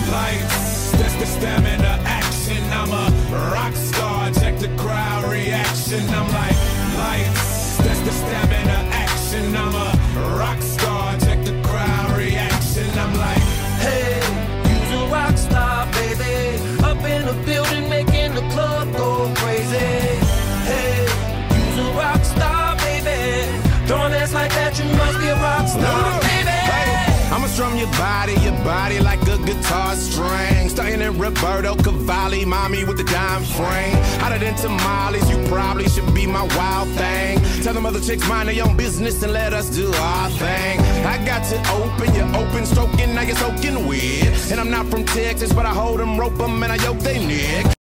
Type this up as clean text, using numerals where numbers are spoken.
Lights, that's the stamina action. I'm a rock star, check the crowd reaction. I'm like, lights, that's the stamina action. I'm a rock star, check the crowd reaction. I'm like, hey, you's a rock star, baby. Up in the building, making the club go crazy. Hey, you's a rock star, baby. Throwing ass like that, you must be a rock star, baby. I'ma strum your body like a guitar string. Starting in Roberto Cavalli, mommy with the dime frame. Hotter than tamales, you probably should be my wild thing. Tell them other chicks mind their own business and let us do our thing. I got to open, you're open, stroking, now you're soaking wet. And I'm not from Texas, but I hold them, rope them, and I yoke they neck.